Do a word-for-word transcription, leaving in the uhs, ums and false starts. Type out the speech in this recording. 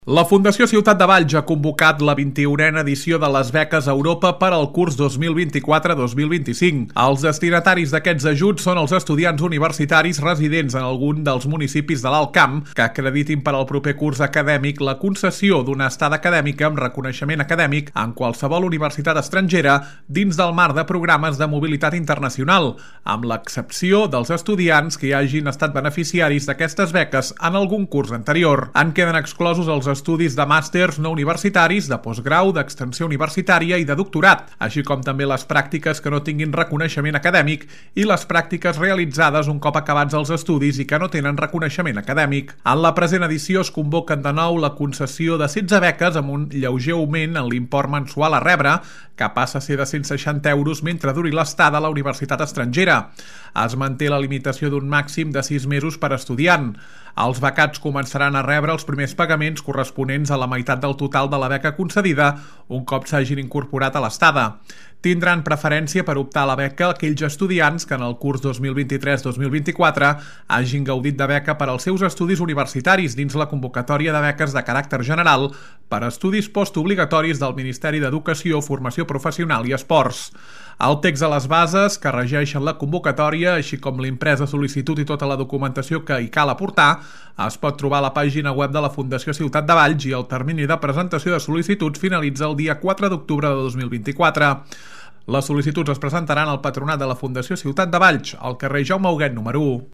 La Fundació Ciutat de Valls ha convocat la vint-i-unena edició de les beques a Europa per al curs dos mil vint-i-quatre dos mil vint-i-cinc. Els destinataris d'aquests ajuts són els estudiants universitaris residents en algun dels municipis de l'Alt Camp que acreditin per al proper curs acadèmic la concessió d'una estada acadèmica amb reconeixement acadèmic en qualsevol universitat estrangera dins del marc de programes de mobilitat internacional, amb l'excepció dels estudiants que hagin estat beneficiaris d'aquestes beques en algun curs anterior. En queden exclosos els estudis de màsters no universitaris, de postgrau, d'extensió universitària i de doctorat, així com també les pràctiques que no tinguin reconeixement acadèmic i les pràctiques realitzades un cop acabats els estudis i que no tenen reconeixement acadèmic. En la present edició es convoquen de nou la concessió de setze beques amb un lleuger augment en l'import mensual a rebre, que passa a ser de cent seixanta euros mentre duri l'estada a la universitat estrangera. Es manté la limitació d'un màxim de sis mesos per estudiant. Els becats començaran a rebre els primers pagaments corresponents a la meitat del total de la beca concedida un cop s'hagin incorporat a l'estada. Tindran preferència per optar a la beca aquells estudiants que en el curs dos mil vint-i-tres dos mil vint-i-quatre hagin gaudit de beca per als seus estudis universitaris dins la convocatòria de beques de caràcter general per a estudis postobligatoris del Ministeri d'Educació, Formació Professional i Esports. El text de les bases que regeixen la convocatòria, així com l'imprès de sol·licitud i tota la documentació que hi cal aportar, es pot trobar a la pàgina web de la Fundació Ciutat de Valls i el termini de presentació de sol·licituds finalitza el dia quatre d'octubre de dos mil vint-i-quatre. Les sol·licituds es presentaran al Patronat de la Fundació Ciutat de Valls, al carrer Jaume Huguet número u.